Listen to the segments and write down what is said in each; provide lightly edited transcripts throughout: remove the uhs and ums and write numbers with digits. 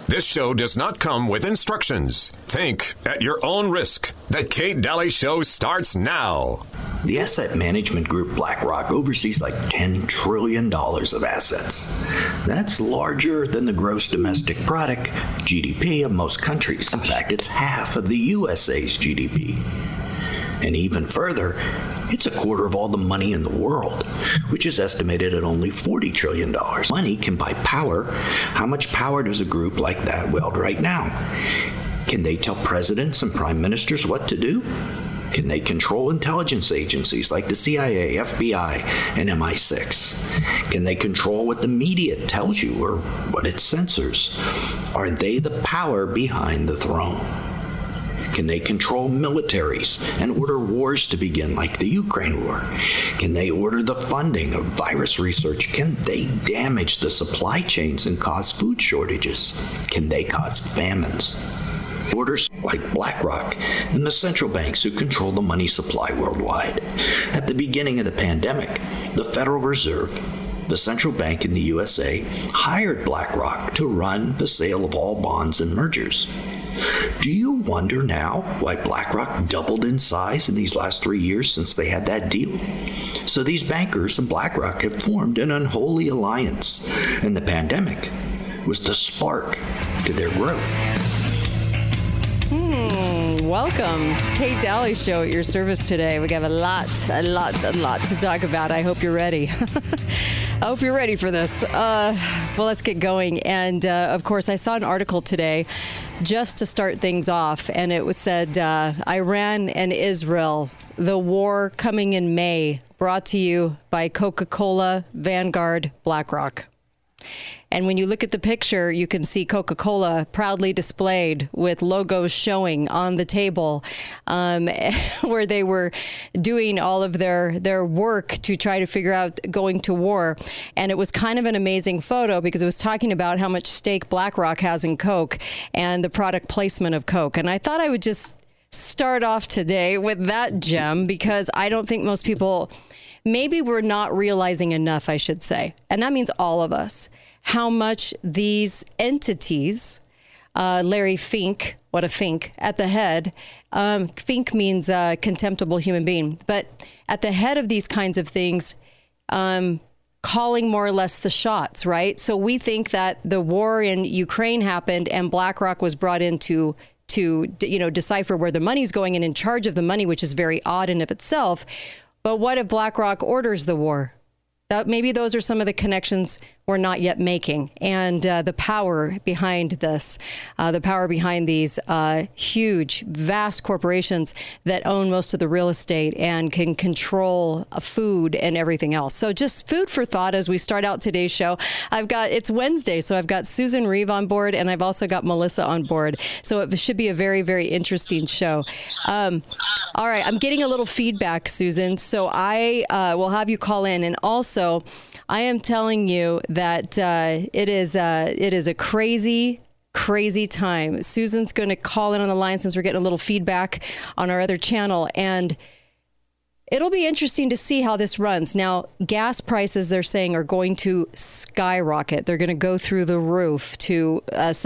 This show does not come with instructions. Think at your own risk. The Kate Daly Show starts now. The asset management group BlackRock oversees like $10 trillion of assets. That's larger than the gross domestic product, GDP, of most countries. In fact, it's half of the USA's GDP. And even further, it's a quarter of all the money in the world, which is estimated at only $40 trillion. Money can buy power. How much power does a group like that wield right now? Can they tell presidents and prime ministers what to do? Can they control intelligence agencies like the CIA, FBI, and MI6? Can they control what the media tells you or what it censors? Are they the power behind the throne? Can they control militaries and order wars to begin like the Ukraine war? Can they order the funding of virus research? Can they damage the supply chains and cause food shortages? Can they cause famines? Orders like BlackRock and the central banks who control the money supply worldwide. At the beginning of the pandemic, the Federal Reserve, the central bank in the USA, hired BlackRock to run the sale of all bonds and mergers. Do you wonder now why BlackRock doubled in size in these last 3 years since they had that deal? So these bankers and BlackRock have formed an unholy alliance, and the pandemic was the spark to their growth. Welcome. Kate Daly Show at your service today. We have a lot to talk about. I hope you're ready. I hope you're ready for this. Well, let's get going. And, of course, I saw an article today just to start things off, and it was said, Iran and Israel, the war coming in May, brought to you by Coca-Cola, Vanguard, BlackRock. And when you look at the picture, you can see Coca-Cola proudly displayed with logos showing on the table where they were doing all of their work to try to figure out going to war. And it was kind of an amazing photo because it was talking about how much stake BlackRock has in Coke and the product placement of Coke. And I thought I would just start off today with that gem because I don't think most people, maybe we're not realizing enough, I should say. And that means all of us. How much these entities, Larry Fink, what a Fink, at the head, Fink means contemptible human being, but at the head of these kinds of things, calling more or less the shots, right? So we think that the war in Ukraine happened and BlackRock was brought in to decipher where the money's going and in charge of the money, which is very odd in of itself. But what if BlackRock orders the war? Maybe those are some of the connections we're not yet making. And the power behind this, the power behind these huge, vast corporations that own most of the real estate and can control food and everything else. So just food for thought as we start out today's show. It's Wednesday, so I've got Susan Reeve on board and I've also got Melissa on board. So it should be a very, very interesting show. All right, I'm getting a little feedback, Susan. So I will have you call in. And also, I am telling you that it is a crazy time. Susan's going to call in on the line since we're getting a little feedback on our other channel. And it'll be interesting to see how this runs. Now, gas prices, they're saying, are going to skyrocket. They're going to go through the roof to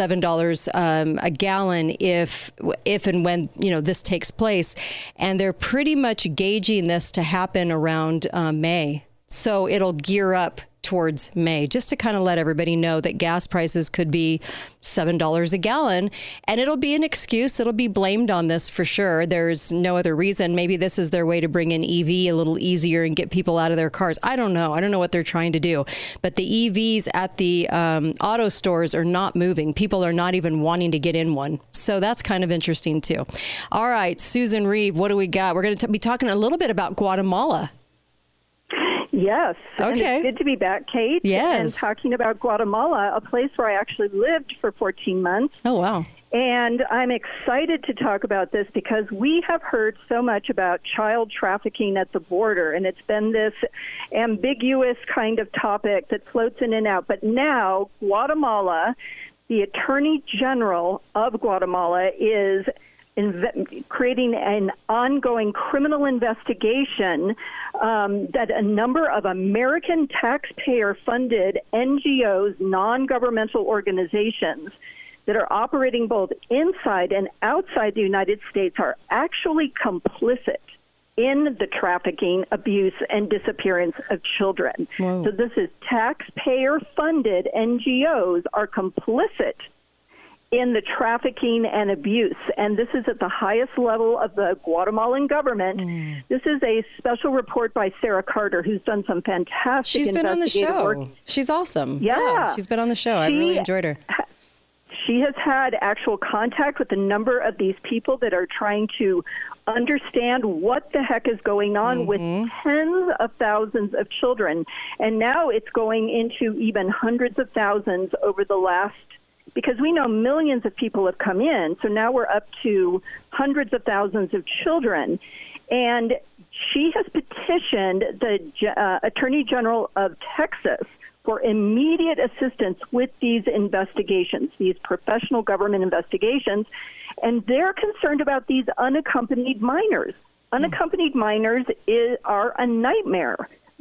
$7 a gallon if and when this takes place. And they're pretty much gauging this to happen around May. So it'll gear up towards May, just to kind of let everybody know that gas prices could be $7 a gallon. And it'll be an excuse. It'll be blamed on this for sure. There's no other reason. Maybe this is their way to bring in EV a little easier and get people out of their cars. I don't know. I don't know what they're trying to do. But the EVs at the auto stores are not moving. People are not even wanting to get in one. So that's kind of interesting, too. All right, Susan Reeve, what do we got? We're going to be talking a little bit about Guatemala. Yes. Okay. And it's good to be back, Kate. Yes. And talking about Guatemala, a place where I actually lived for 14 months. Oh, wow. And I'm excited to talk about this because we have heard so much about child trafficking at the border, and it's been this ambiguous kind of topic that floats in and out. But now, Guatemala, the Attorney General of Guatemala is creating an ongoing criminal investigation that a number of American taxpayer-funded NGOs, non-governmental organizations, that are operating both inside and outside the United States are actually complicit in the trafficking, abuse, and disappearance of children. Whoa. So this is taxpayer-funded NGOs are complicit in the trafficking and abuse. And this is at the highest level of the Guatemalan government. This is a special report by Sarah Carter, who's done some fantastic She's been on the investigative show. work. She's awesome. Yeah. She's been on the show. I really enjoyed her. She has had actual contact with a number of these people that are trying to understand what the heck is going on with tens of thousands of children. And now it's going into even hundreds of thousands over the last, because we know millions of people have come in. So now we're up to hundreds of thousands of children. And she has petitioned the Attorney General of Texas for immediate assistance with these investigations, these professional government investigations, and they're concerned about these unaccompanied minors. Unaccompanied minors are a nightmare.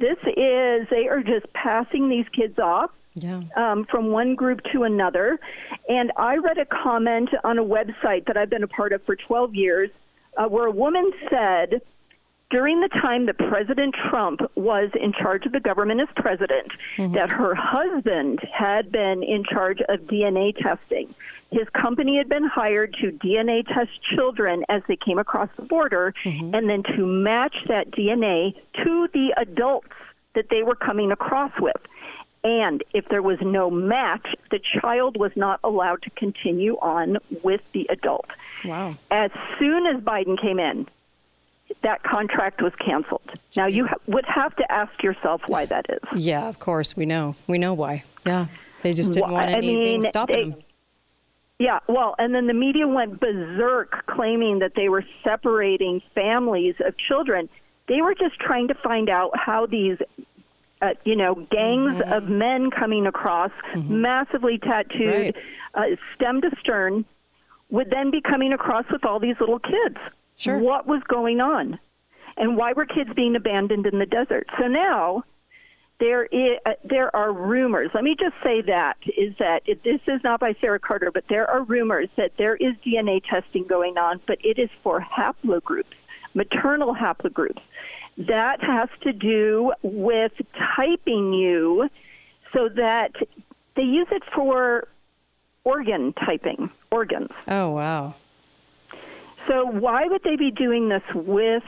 They are just passing these kids off from one group to another. And I read a comment on a website that I've been a part of for 12 years where a woman said, during the time that President Trump was in charge of the government as president, that her husband had been in charge of DNA testing. His company had been hired to DNA test children as they came across the border, and then to match that DNA to the adults that they were coming across with. And if there was no match, the child was not allowed to continue on with the adult. Wow. As soon as Biden came in, that contract was canceled. Now, you would have to ask yourself why that is. Yeah, of course. We know. We know why. Yeah. They just didn't want anything stopping them. Yeah, well, and then the media went berserk claiming that they were separating families of children. They were just trying to find out how these, gangs of men coming across, massively tattooed, stem to stern, would then be coming across with all these little kids. Sure. What was going on? And why were kids being abandoned in the desert? So now there are rumors. Let me just say that this is not by Sarah Carter, but there are rumors that there is DNA testing going on, but it is for haplogroups, maternal haplogroups. That has to do with typing you so that they use it for organ typing, organs. Oh, wow. So why would they be doing this with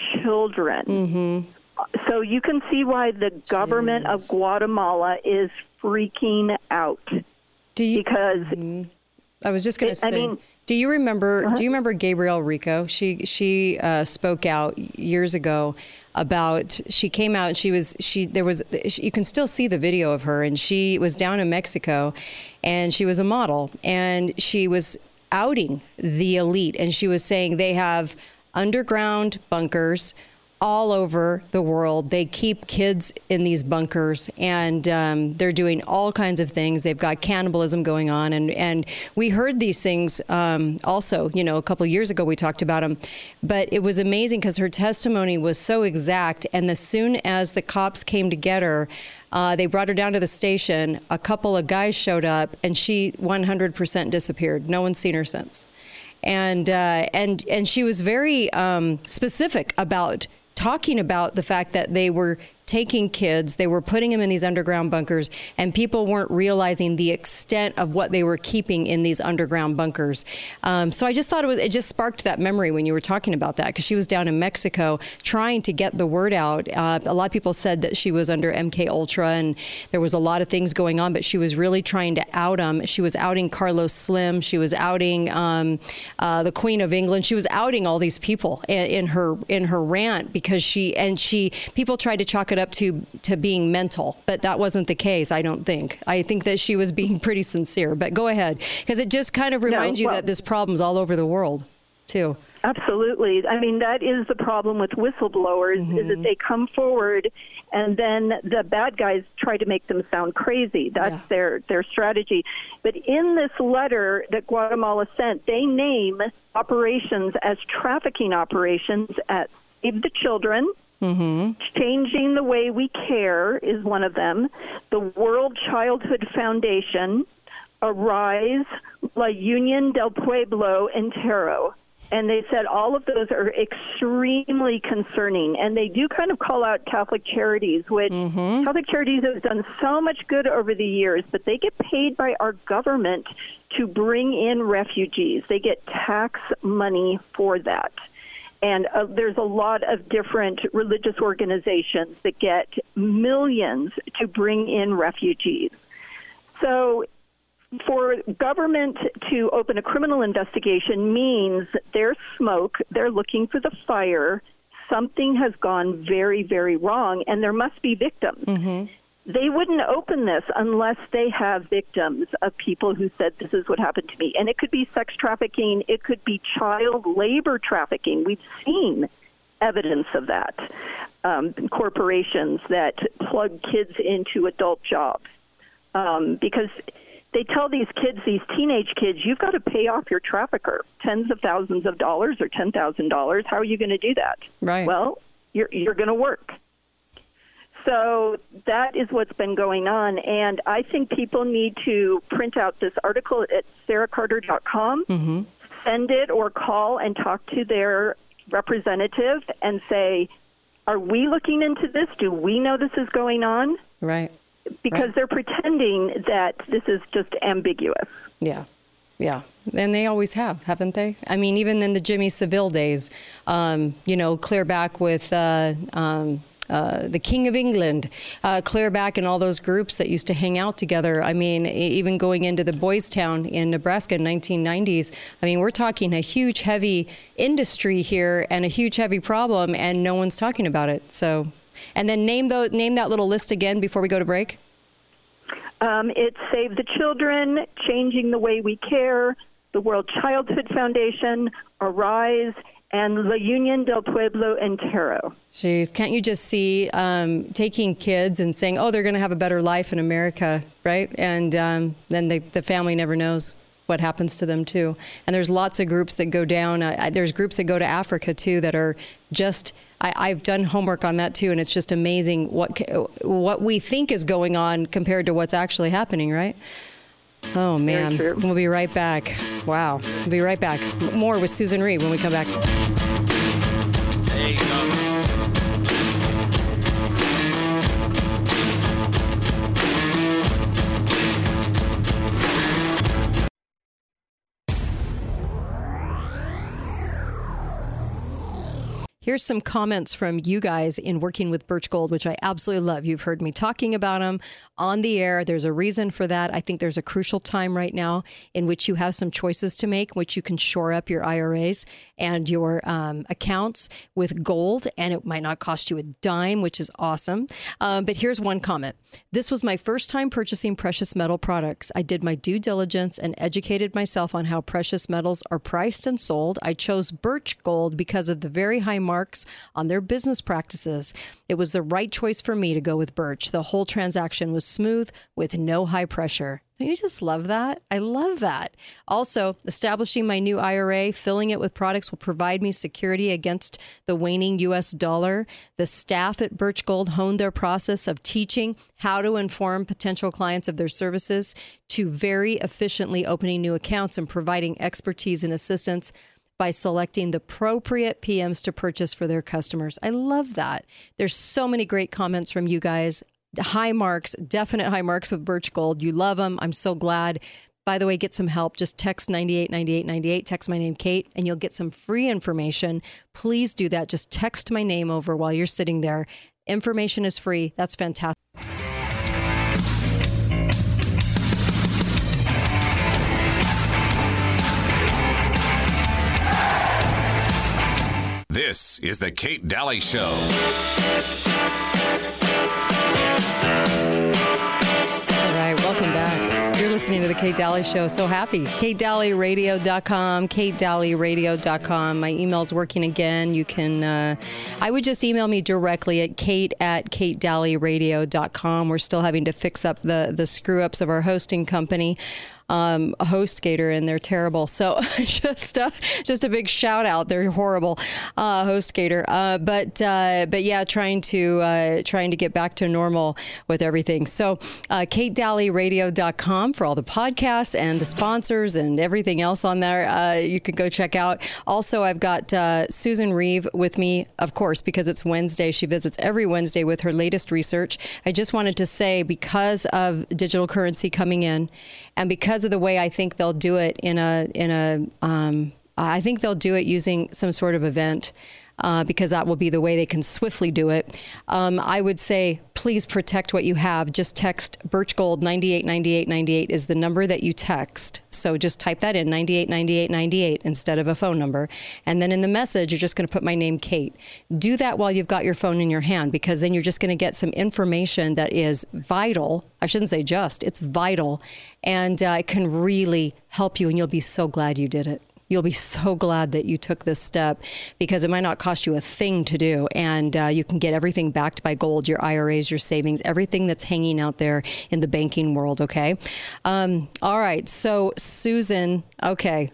children? So you can see why the government of Guatemala is freaking out. Because I was just going to say, do you remember Gabrielle Rico? She spoke out years ago about, she came out and you can still see the video of her, and she was down in Mexico and she was a model, and she was outing the elite, and she was saying they have underground bunkers all over the world. They keep kids in these bunkers, and they're doing all kinds of things. They've got cannibalism going on, and we heard these things also, a couple of years ago we talked about them, but it was amazing because her testimony was so exact, and as soon as the cops came to get her, they brought her down to the station. A couple of guys showed up, and she 100% disappeared. No one's seen her since. And she was very specific about talking about the fact that they were taking kids, they were putting them in these underground bunkers, and people weren't realizing the extent of what they were keeping in these underground bunkers. So I just thought it just sparked that memory when you were talking about that, because she was down in Mexico trying to get the word out. A lot of people said that she was under MK Ultra and there was a lot of things going on, but she was really trying to out them. She was outing Carlos Slim. She was outing the Queen of England. She was outing all these people in her rant, because people tried to chalk it up to being mental, but that wasn't the case. I don't think. I think that she was being pretty sincere, but go ahead, because it just kind of reminds you that this problem's all over the world too. Absolutely. I mean, that is the problem with whistleblowers, is that they come forward and then the bad guys try to make them sound crazy. That's their strategy. But in this letter that Guatemala sent, they name operations as trafficking operations at Save the Children, Changing the Way We Care is one of them, the World Childhood Foundation, Arise, La Union del Pueblo, and Taro. And they said all of those are extremely concerning. And they do kind of call out Catholic Charities, which Catholic Charities has done so much good over the years, but they get paid by our government to bring in refugees. They get tax money for that. And there's a lot of different religious organizations that get millions to bring in refugees. So for government to open a criminal investigation means there's smoke, they're looking for the fire, something has gone very, very wrong, and there must be victims. They wouldn't open this unless they have victims of people who said, this is what happened to me. And it could be sex trafficking. It could be child labor trafficking. We've seen evidence of that. Corporations that plug kids into adult jobs. Because they tell these kids, these teenage kids, you've got to pay off your trafficker tens of thousands of dollars or $10,000. How are you going to do that? Right. Well, you're going to work. So that is what's been going on, and I think people need to print out this article at sarahcarter.com, send it or call and talk to their representative and say, are we looking into this? Do we know this is going on? Right. Because they're pretending that this is just ambiguous. Yeah. Yeah. And they always have, haven't they? I mean, even in the Jimmy Savile days, clear back with the King of England, clear back, and all those groups that used to hang out together. I mean, even going into the Boys Town in Nebraska in 1990s. I mean, we're talking a huge, heavy industry here and a huge, heavy problem, and no one's talking about it. So, and then name that little list again before we go to break. It's Save the Children, Changing the Way We Care, the World Childhood Foundation, Arise, and La Union del Pueblo and Taro. Jeez, can't you just see taking kids and saying, oh, they're going to have a better life in America, right? And then the family never knows what happens to them, too. And there's lots of groups that go down. There's groups that go to Africa, too, that are just... I've done homework on that, too, and it's just amazing what we think is going on compared to what's actually happening, right? Oh, man. We'll be right back. Wow. We'll be right back. More with Susan Reed when we come back. There you go. Here's some comments from you guys in working with Birch Gold, which I absolutely love. You've heard me talking about them on the air. There's a reason for that. I think there's a crucial time right now in which you have some choices to make, which you can shore up your IRAs and your accounts with gold, and it might not cost you a dime, which is awesome. But here's one comment. This was my first time purchasing precious metal products. I did my due diligence and educated myself on how precious metals are priced and sold. I chose Birch Gold because of the very high marks on their business practices. It was the right choice for me to go with Birch. The whole transaction was smooth with no high pressure. Don't you just love that? I love that. Also, establishing my new IRA, filling it with products will provide me security against the waning U.S. dollar. The staff at Birch Gold honed their process of teaching how to inform potential clients of their services to very efficiently opening new accounts and providing expertise and assistance by selecting the appropriate PMs to purchase for their customers. I love that. There's so many great comments from you guys. High marks, definite high marks with Birch Gold. You love them. I'm so glad. By the way, get some help. Just text 989898. Text my name, Kate, and you'll get some free information. Please do that. Just text my name over while you're sitting there. Information is free. That's fantastic. This is the Kate Daly Show. All right, welcome back. You're listening to the Kate Daly Show. So happy. KateDalyRadio.com, KateDalyRadio.com. My email's working again. You can, I would just email me directly at Kate@KateDalyRadio.com. We're still having to fix up the screw-ups of our hosting company. HostGator, and they're terrible. So just a big shout out. They're horrible, HostGator. But yeah, trying to get back to normal with everything. So KateDalleyRadio.com for all the podcasts and the sponsors and everything else on there. You can go check out. Also, I've got Susan Reeve with me, of course, because it's Wednesday. She visits every Wednesday with her latest research. I just wanted to say, because of digital currency coming in, and because of the way I think they'll do it I think they'll do it using some sort of event. Because that will be the way they can swiftly do it. I would say, please protect what you have. Just text Birch Gold 989898 is the number that you text. So just type that in, 989898, instead of a phone number. And then in the message, you're just going to put my name, Kate. Do that while you've got your phone in your hand, because then you're just going to get some information that is vital. I shouldn't say just, it's vital. And it can really help you, and you'll be so glad you did it. You'll be so glad that you took this step, because it might not cost you a thing to do. And you can get everything backed by gold, your IRAs, your savings, everything that's hanging out there in the banking world. Okay. All right. So Susan, okay.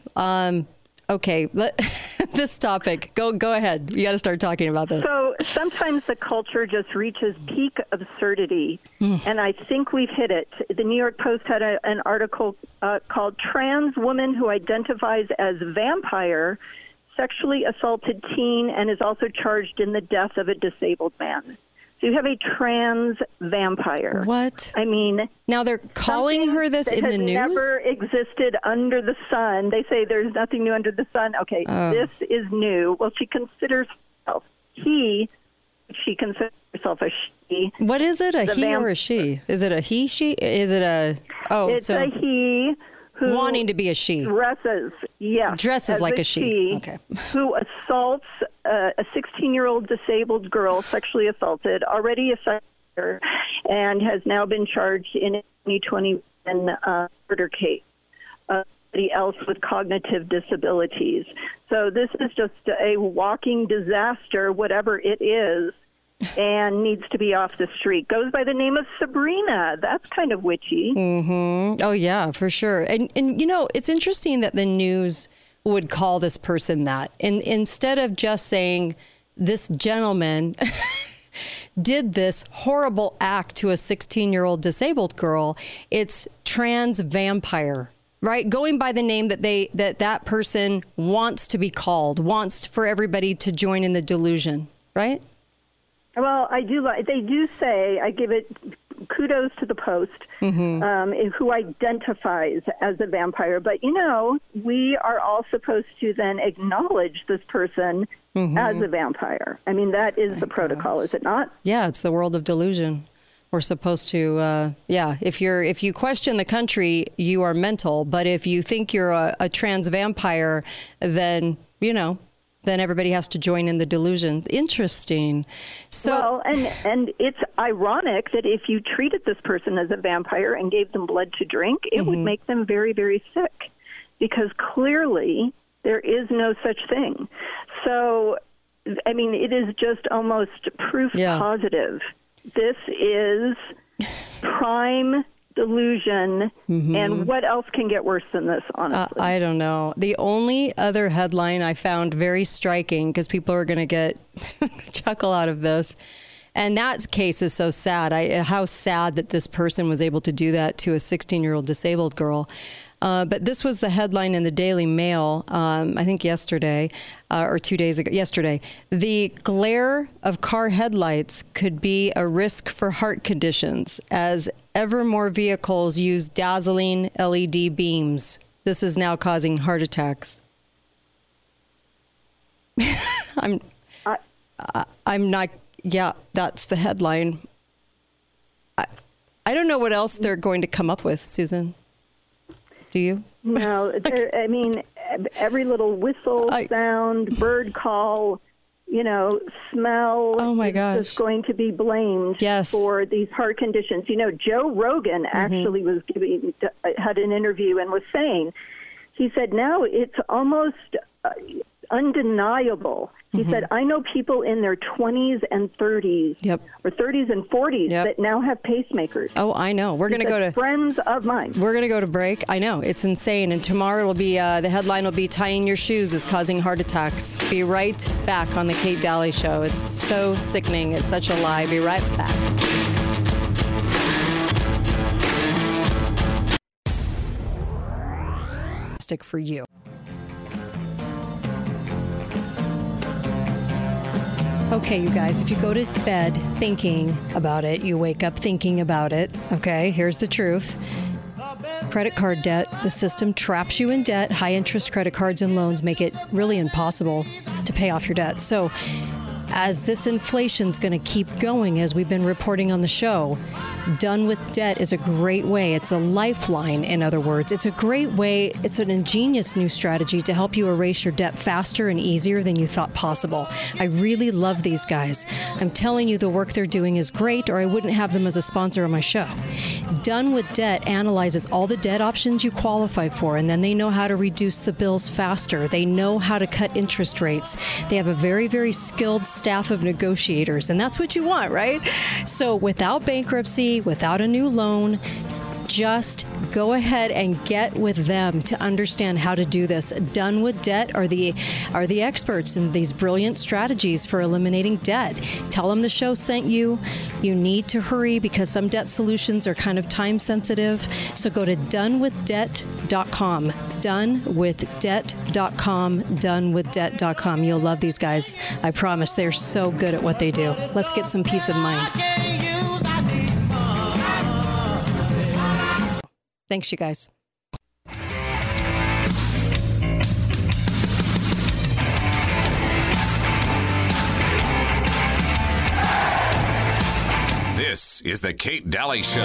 This topic, go ahead. You got to start talking about this. So sometimes the culture just reaches peak absurdity, and I think we've hit it. The New York Post had an article called "Trans Woman Who Identifies as Vampire Sexually Assaulted Teen and is Also Charged in the Death of a Disabled Man." So you have a trans vampire. What? I mean, now they're calling her this in the news? Never existed under the sun. They say there's nothing new under the sun. Okay, This is new. Well, she considers herself she considers herself a she. What is it? A he or a she? Is it a he, she? Is it a... It's a he who... wanting to be a she. Dresses like a she. Okay. Who assaults a 16-year-old disabled girl, sexually assaulted, already affected her, and has now been charged in a 2021 murder case. Somebody else with cognitive disabilities. So this is just a walking disaster, whatever it is, and needs to be off the street. Goes by the name of Sabrina. That's kind of witchy. Mm-hmm. Oh, yeah, for sure. And you know, it's interesting that the news would call this person that. And instead of just saying, this gentleman did this horrible act to a 16-year-old disabled girl, it's trans vampire. Right, going by the name that person wants to be called, wants for everybody to join in the delusion, right? Well, I do. They do say, I give it kudos to the Post, who identifies as a vampire. But, you know, we are all supposed to then acknowledge this person as a vampire. I mean, that is the protocol, is it not? Yeah, it's the world of delusion. We're supposed to, if you question the country, you are mental. But if you think you're a trans vampire, then, then everybody has to join in the delusion. Interesting. So, well, and it's ironic that if you treated this person as a vampire and gave them blood to drink, it would make them very, very sick, because clearly there is no such thing. So, I mean, it is just almost proof positive. This is prime delusion, and what else can get worse than this, honestly? I don't know. The only other headline I found very striking, because people are going to get chuckle out of this, and that case is so sad. How sad that this person was able to do that to a 16-year-old disabled girl. But this was the headline in the Daily Mail, I think yesterday, or 2 days ago, yesterday. The glare of car headlights could be a risk for heart conditions as ever more vehicles use dazzling LED beams. This is now causing heart attacks. I'm not, that's the headline. I don't know what else they're going to come up with, Susan. Do you? No, I mean, every little whistle sound, bird call, smell is just going to be blamed for these heart conditions. Joe Rogan actually had an interview and was saying, he said, now it's almost undeniable He said, I know people in their 20s and 30s or 30s and 40s that now have pacemakers. Oh, I know. We're going to go to friends of mine. We're going to go to break. I know. It's insane. And tomorrow it'll be the headline will be tying your shoes is causing heart attacks. Be right back on the Kate Daly Show. It's so sickening. It's such a lie. Be right back. Stick for you. Okay, you guys, if you go to bed thinking about it, you wake up thinking about it. Okay, here's the truth. Credit card debt, the system traps you in debt. High interest credit cards and loans make it really impossible to pay off your debt. So as this inflation's going to keep going, as we've been reporting on the show, Done with Debt is a great way. It's a lifeline, in other words. It's a great way. It's an ingenious new strategy to help you erase your debt faster and easier than you thought possible. I really love these guys. I'm telling you, the work they're doing is great, or I wouldn't have them as a sponsor on my show. Done with Debt analyzes all the debt options you qualify for, and then they know how to reduce the bills faster. They know how to cut interest rates. They have a very, very skilled staff of negotiators, and that's what you want, right? So without bankruptcy, without a new loan, just go ahead and get with them to understand how to do this. Done with Debt are the experts in these brilliant strategies for eliminating debt. Tell them the show sent you. You need to hurry because some debt solutions are kind of time sensitive. So go to donewithdebt.com. Donewithdebt.com. Donewithdebt.com. You'll love these guys. I promise. They're so good at what they do. Let's get some peace of mind. Thanks, you guys. This is the Kate Daly Show.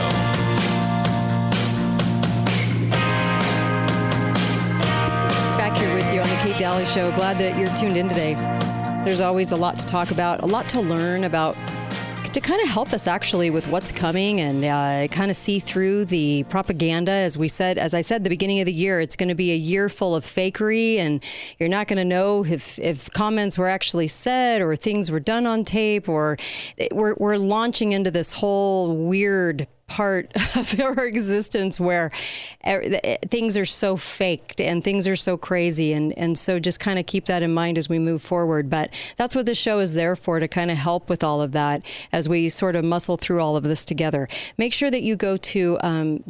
Back here with you on the Kate Daly Show. Glad that you're tuned in today. There's always a lot to talk about, a lot to learn about, to kind of help us actually with what's coming and kind of see through the propaganda. As I said at the beginning of the year, it's going to be a year full of fakery, and you're not going to know if comments were actually said or things were done on tape, or we're launching into this whole weird part of our existence where things are so faked and things are so crazy. And so just kind of keep that in mind as we move forward. But that's what this show is there for, to kind of help with all of that as we sort of muscle through all of this together. Make sure that you go to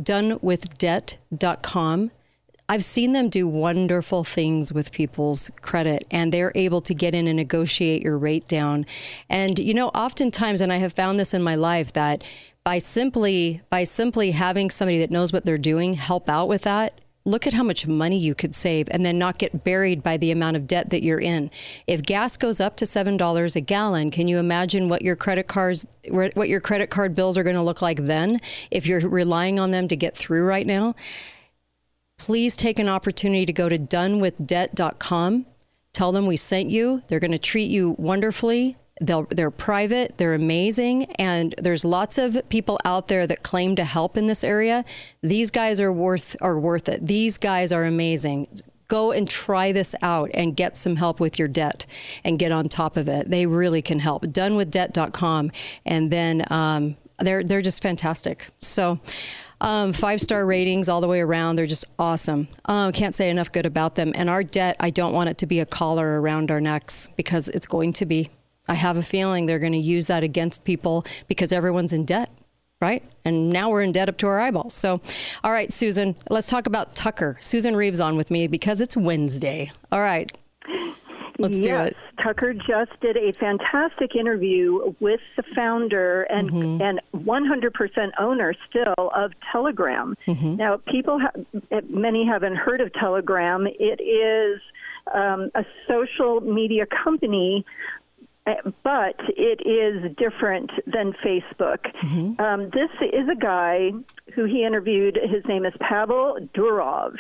donewithdebt.com. I've seen them do wonderful things with people's credit, and they're able to get in and negotiate your rate down. And, you know, oftentimes, and I have found this in my life, that by simply having somebody that knows what they're doing help out with that, look at how much money you could save and then not get buried by the amount of debt that you're in. If gas goes up to $7 a gallon, can you imagine what your credit card bills are going to look like then if you're relying on them to get through right now? Please take an opportunity to go to donewithdebt.com. Tell them we sent you. They're going to treat you wonderfully. They're private, they're amazing, and there's lots of people out there that claim to help in this area. These guys are worth it. These guys are amazing. Go and try this out and get some help with your debt and get on top of it. They really can help. Donewithdebt.com, and then they're just fantastic. So 5-star ratings all the way around. They're just awesome. Can't say enough good about them. And our debt, I don't want it to be a collar around our necks, because it's going to be. I have a feeling they're going to use that against people because everyone's in debt, right? And now we're in debt up to our eyeballs. So, all right, Susan, let's talk about Tucker. Susan Reeves on with me because it's Wednesday. All right, let's do it. Tucker just did a fantastic interview with the founder and 100% owner still of Telegram. Now, many haven't heard of Telegram. It is a social media company, but it is different than Facebook. This is a guy who he interviewed. His name is Pavel Durov,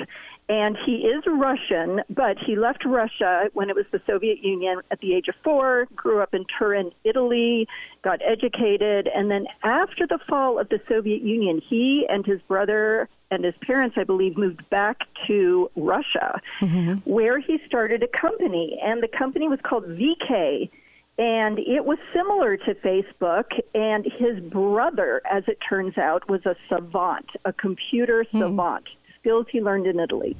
And he is Russian, but he left Russia when it was the Soviet Union at the age of 4, grew up in Turin, Italy, got educated, and then after the fall of the Soviet Union, he and his brother and his parents, I believe, moved back to Russia, where he started a company, and the company was called VK, and it was similar to Facebook, and his brother, as it turns out, was a savant, a computer savant. Skills he learned in Italy.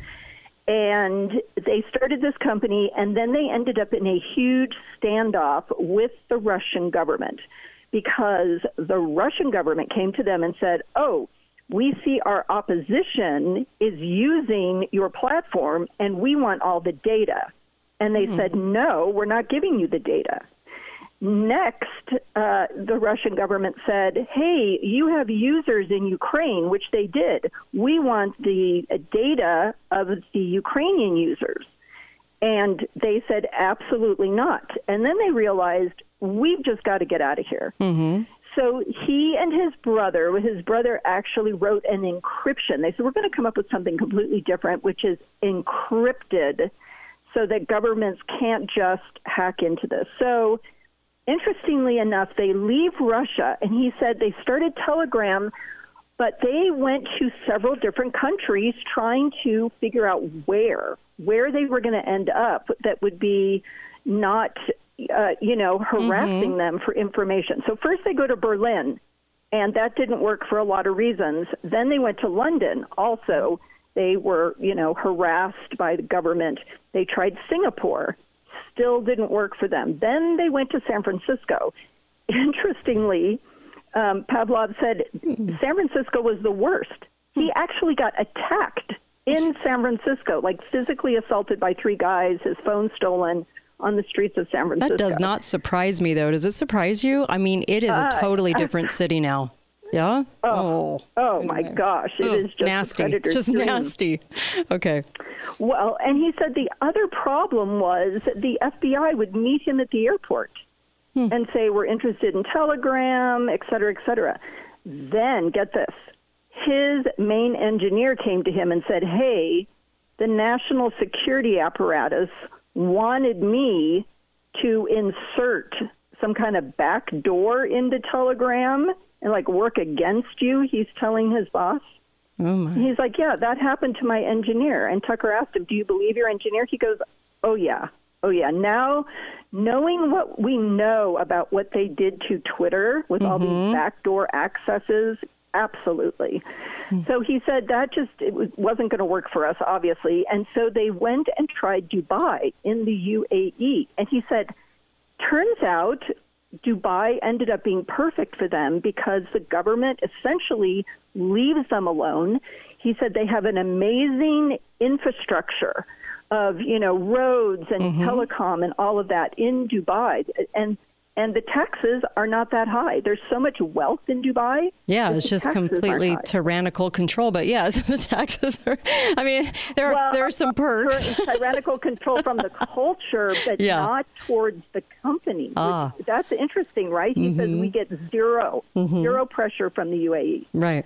And they started this company, and then they ended up in a huge standoff with the Russian government because the Russian government came to them and said, oh, we see our opposition is using your platform, and we want all the data. And they said, no, we're not giving you the data. Next, the Russian government said, hey, you have users in Ukraine, which they did. We want the data of the Ukrainian users. And they said, absolutely not. And then they realized, we've just got to get out of here. So he and his brother actually wrote an encryption. They said, we're going to come up with something completely different, which is encrypted so that governments can't just hack into this. So interestingly enough, they leave Russia, and he said they started Telegram, but they went to several different countries trying to figure out where they were going to end up that would be not, harassing them for information. So first they go to Berlin, and that didn't work for a lot of reasons. Then they went to London. Also, they were, harassed by the government. They tried Singapore. Still didn't work for them. Then they went to San Francisco. Interestingly, Pavlov said San Francisco was the worst. He actually got attacked in San Francisco, like physically assaulted by 3 guys, his phone stolen on the streets of San Francisco. That does not surprise me, though. Does it surprise you? I mean, it is a totally different city now. Yeah? Oh my gosh. It is just nasty. Just dream. nasty. Okay. Well, and he said the other problem was the FBI would meet him at the airport and say, we're interested in Telegram, et cetera, et cetera. Then, get this, his main engineer came to him and said, hey, the national security apparatus wanted me to insert some kind of back door into Telegram and work against you, he's telling his boss. Oh my. He's like, yeah, that happened to my engineer. And Tucker asked him, do you believe your engineer? He goes, oh yeah. Now, knowing what we know about what they did to Twitter with all these backdoor accesses, absolutely. So he said it wasn't going to work for us, obviously. And so they went and tried Dubai in the UAE. And he said, turns out Dubai ended up being perfect for them because the government essentially leaves them alone. He said they have an amazing infrastructure of, roads and telecom and all of that in Dubai. And the taxes are not that high. There's so much wealth in Dubai. Yeah, it's just completely tyrannical control. But yes, the taxes are, I mean, there are some perks. Tyrannical control from the culture, but not towards the company. That's interesting, right? He says we get zero pressure from the UAE. Right.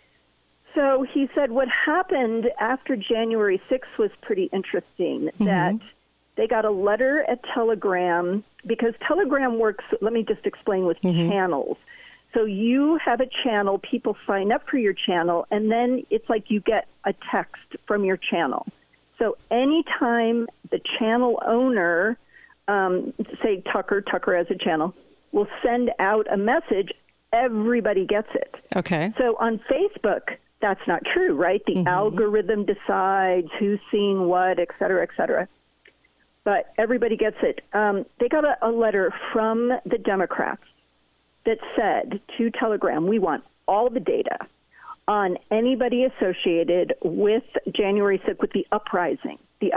So he said what happened after January 6th was pretty interesting, that they got a letter at Telegram, because Telegram works, let me just explain, with channels. So you have a channel, people sign up for your channel, and then it's like you get a text from your channel. So anytime the channel owner, say Tucker has a channel, will send out a message, everybody gets it. Okay. So on Facebook, that's not true, right? The algorithm decides who's seeing what, et cetera, et cetera. But everybody gets it. They got a letter from the Democrats that said to Telegram, we want all the data on anybody associated with January 6th, with the uprising.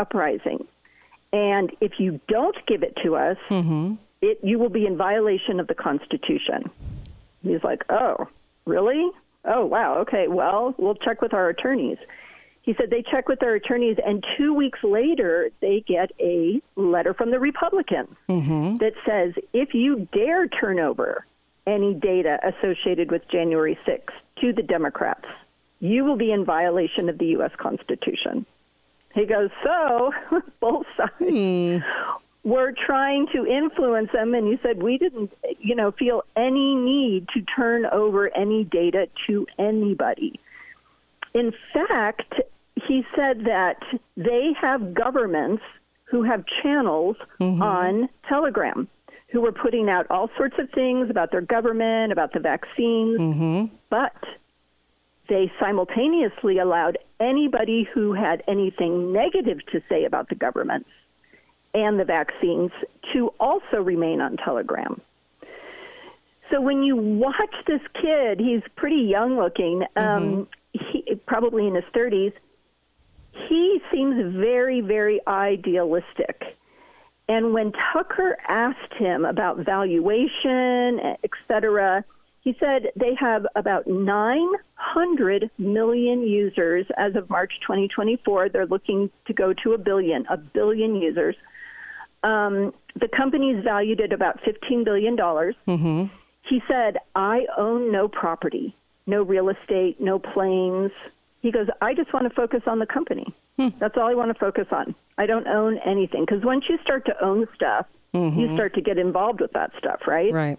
And if you don't give it to us, you will be in violation of the Constitution. He's like, oh, really? Oh, wow. Okay, well, we'll check with our attorneys. He said they check with their attorneys, and 2 weeks later, they get a letter from the Republicans that says, if you dare turn over any data associated with January 6th to the Democrats, you will be in violation of the U.S. Constitution. He goes, so both sides were trying to influence them, and he said we didn't, feel any need to turn over any data to anybody. In fact, he said that they have governments who have channels on Telegram who were putting out all sorts of things about their government, about the vaccines, but they simultaneously allowed anybody who had anything negative to say about the government and the vaccines to also remain on Telegram. So when you watch this kid, he's pretty young looking, he, probably in his 30s, he seems very, very idealistic. And when Tucker asked him about valuation, et cetera, he said they have about 900 million users as of March 2024. They're looking to go to a billion users. The company's valued at about $15 billion. He said, I own no property, no real estate, no planes. He goes, I just want to focus on the company. That's all I want to focus on. I don't own anything. Because once you start to own stuff, you start to get involved with that stuff, right? Right.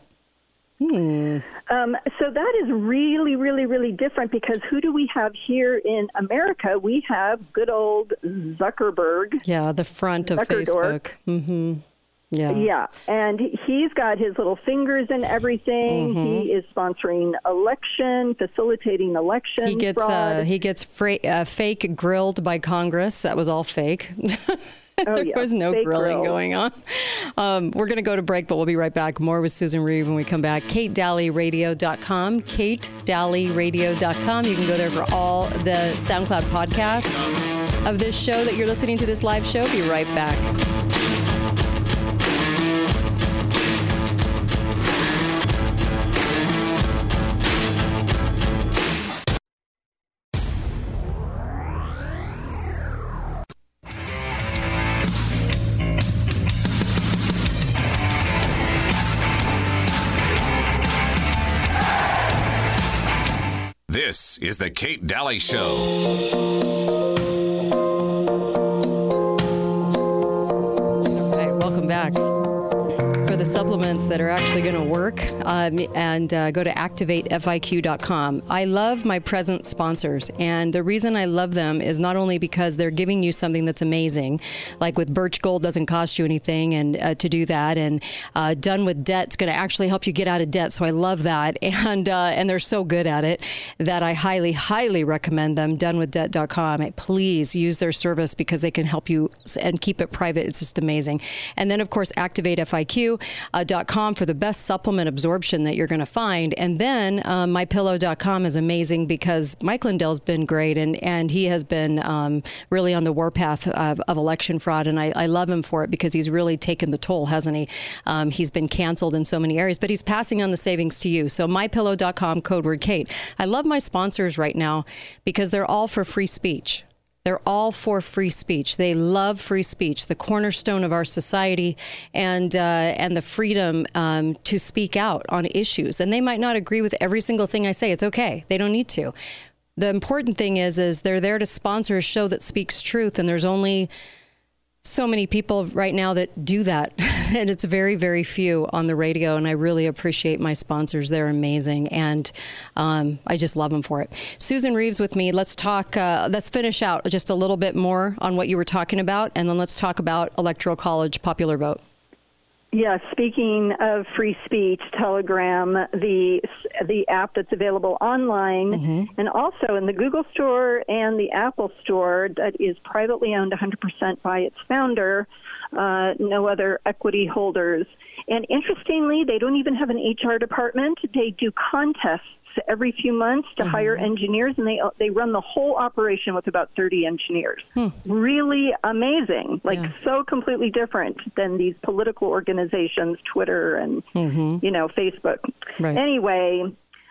So that is really, really, really different, because who do we have here in America? We have good old Zuckerberg. Yeah, the front of Facebook. Yeah, and he's got his little fingers in everything. He is sponsoring facilitating election. He gets fake grilled by Congress. That was all fake. There was no grilling going on. We're going to go to break, but we'll be right back. More with Susan Reeve when we come back. KateDalleyRadio.com. KateDalleyRadio.com. You can go there for all the SoundCloud podcasts of this show that you're listening to, this live show. Be right back. This is the Kate Daly Show. Okay, welcome back. For the supplements that are actually going to work, and go to activatefiq.com. I love my present sponsors, and the reason I love them is not only because they're giving you something that's amazing, like with Birch Gold doesn't cost you anything, and to do that, and Done with Debt's going to actually help you get out of debt, so I love that, and they're so good at it that I highly, highly recommend them. donewithdebt.com. Please use their service because they can help you and keep it private. It's just amazing. And then, of course, activatefiq.com for the best supplement absorption that you're going to find. And then mypillow.com is amazing because Mike Lindell's been great, and he has been really on the warpath of election fraud. And I love him for it because he's really taken the toll, hasn't he? He's been canceled in so many areas, but he's passing on the savings to you. So mypillow.com, code word Kate. I love my sponsors right now because they're all for free speech. They're all for free speech. They love free speech, the cornerstone of our society, and the freedom to speak out on issues. And they might not agree with every single thing I say. It's okay. They don't need to. The important thing is they're there to sponsor a show that speaks truth, and there's only so many people right now that do that, and it's very, very few on the radio, and I really appreciate my sponsors. They're amazing, and I just love them for it. Susan Reeves with me. Let's talk, let's finish out just a little bit more on what you were talking about, and then let's talk about Electoral College popular vote. Yeah, speaking of free speech, Telegram, the app that's available online, and also in the Google Store and the Apple Store, that is privately owned 100% by its founder, no other equity holders. And interestingly, they don't even have an HR department. They do contests every few months to hire engineers, and they run the whole operation with about 30 engineers. Really amazing, so completely different than these political organizations, Twitter and Facebook. Right. Anyway,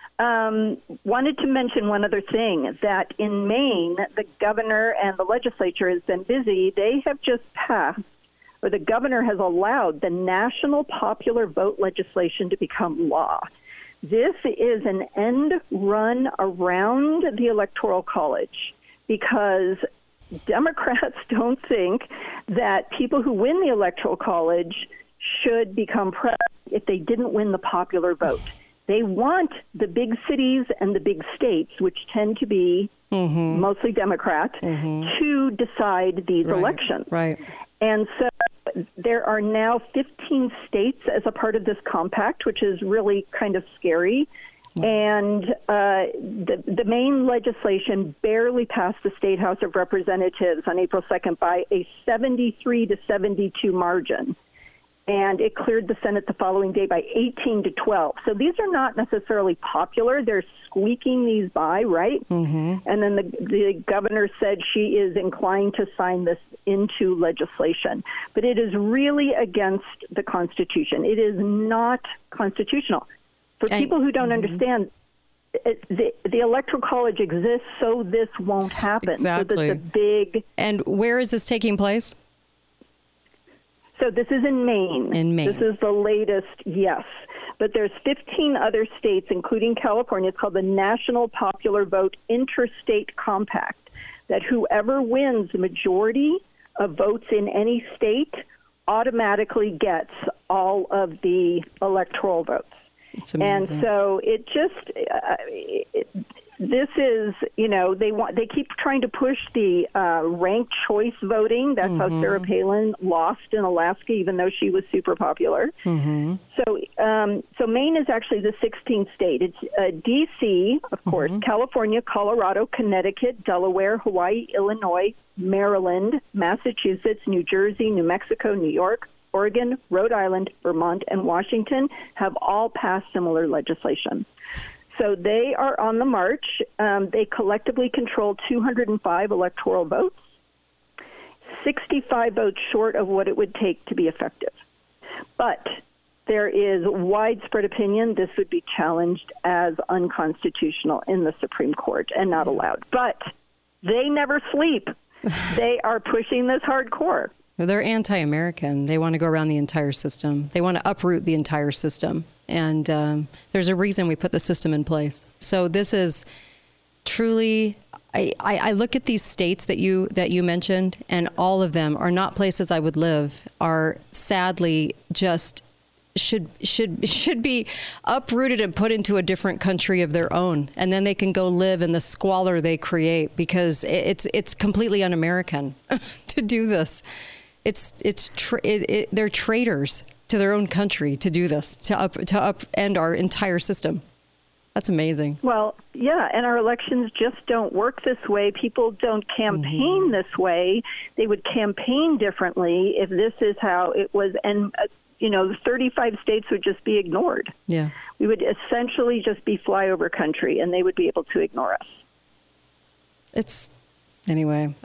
wanted to mention one other thing, that in Maine, the governor and the legislature has been busy. They have just passed, or the governor has allowed, the national popular vote legislation to become law. This is an end run around the Electoral College because Democrats don't think that people who win the Electoral College should become president if they didn't win the popular vote. They want the big cities and the big states, which tend to be mostly Democrat, to decide these elections. Right. And so there are now 15 states as a part of this compact, which is really kind of scary. And the Maine legislation barely passed the State House of Representatives on April 2nd by a 73 to 72 margin. And it cleared the Senate the following day by 18 to 12. So these are not necessarily popular. They're squeaking these by, right? And then the governor said she is inclined to sign this into legislation. But it is really against the Constitution. It is not constitutional. For people who don't understand, the Electoral College exists so this won't happen. Exactly. So that the big... And where is this taking place? So this is in Maine. In Maine. This is the latest, yes. But there's 15 other states, including California. It's called the National Popular Vote Interstate Compact, that whoever wins the majority of votes in any state automatically gets all of the electoral votes. It's amazing. And so it just... this is, they keep trying to push the ranked choice voting. That's how Sarah Palin lost in Alaska, even though she was super popular. So Maine is actually the 16th state. It's D.C., of course, California, Colorado, Connecticut, Delaware, Hawaii, Illinois, Maryland, Massachusetts, New Jersey, New Mexico, New York, Oregon, Rhode Island, Vermont, and Washington have all passed similar legislation. So they are on the march. They collectively control 205 electoral votes, 65 votes short of what it would take to be effective. But there is widespread opinion this would be challenged as unconstitutional in the Supreme Court and not allowed. But they never sleep. They are pushing this hardcore. They're anti-American. They want to go around the entire system. They want to uproot the entire system. And there's a reason we put the system in place. So this is truly, I look at these states that you mentioned, and all of them are not places I would live, are sadly just should be uprooted and put into a different country of their own. And then they can go live in the squalor they create, because it's completely un-American to do this. They're traitors to their own country to do this, to upend our entire system. That's amazing. Well, yeah, and our elections just don't work this way. People don't campaign this way. They would campaign differently if this is how it was. And, the 35 states would just be ignored. Yeah. We would essentially just be flyover country, and they would be able to ignore us. Anyway,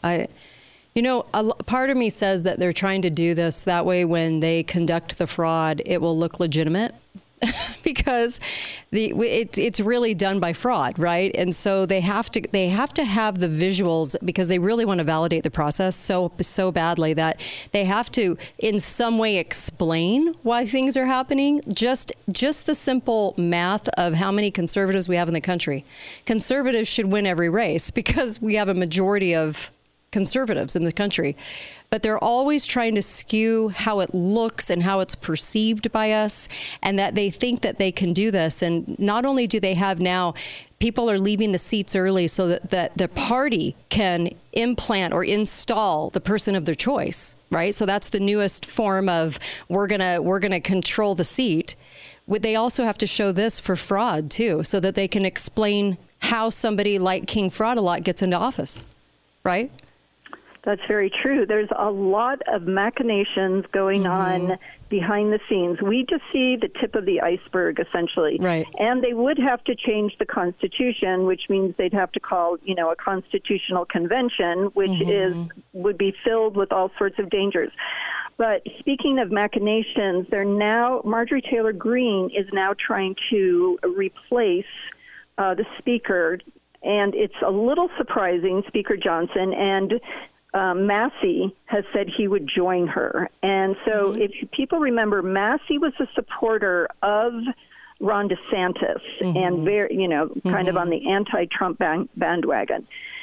a part of me says that they're trying to do this that way when they conduct the fraud, it will look legitimate because it's really done by fraud, right? And so they have to have the visuals, because they really want to validate the process so badly that they have to in some way explain why things are happening. Just the simple math of how many conservatives we have in the country. Conservatives should win every race because we have a majority of conservatives in the country, but they're always trying to skew how it looks and how it's perceived by us, and that they think that they can do this. And not only do they have now, people are leaving the seats early so that the party can implant or install the person of their choice, right? So that's the newest form of we're gonna control the seat. They also have to show this for fraud too, so that they can explain how somebody like King Fraud-A-Lot gets into office, right? That's very true. There's a lot of machinations going on behind the scenes. We just see the tip of the iceberg, essentially. Right. And they would have to change the Constitution, which means they'd have to call, a constitutional convention, which would be filled with all sorts of dangers. But speaking of machinations, Marjorie Taylor Greene is now trying to replace the Speaker, and it's a little surprising, Speaker Johnson, and Massey has said he would join her. And so if people remember, Massey was a supporter of Ron DeSantis and very, kind of on the anti-Trump bandwagon.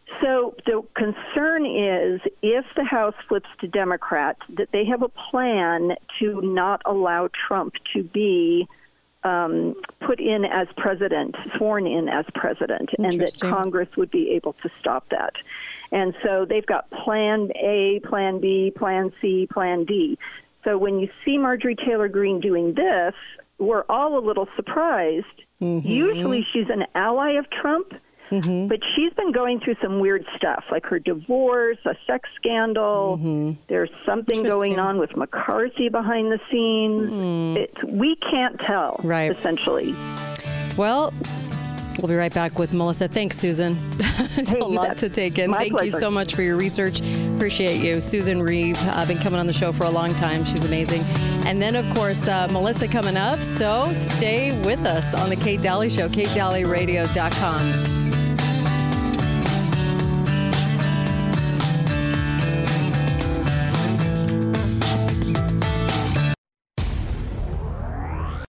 So the concern is if the House flips to Democrats, that they have a plan to not allow Trump to be put in as president, sworn in as president, and that Congress would be able to stop that. And so they've got Plan A, Plan B, Plan C, Plan D. So when you see Marjorie Taylor Greene doing this, we're all a little surprised. Mm-hmm. Usually she's an ally of Trump, mm-hmm. but she's been going through some weird stuff, like her divorce, a sex scandal. Mm-hmm. There's something going on with McCarthy behind the scenes. We can't tell, essentially. Well, we'll be right back with Melissa. Thanks, Susan. It's a lot to take in. Thank you so much for your research. Appreciate you. Susan Reeve, been coming on the show for a long time. She's amazing. And then, of course, Melissa coming up. So stay with us on The Kate Daly Show, KateDalyRadio.com.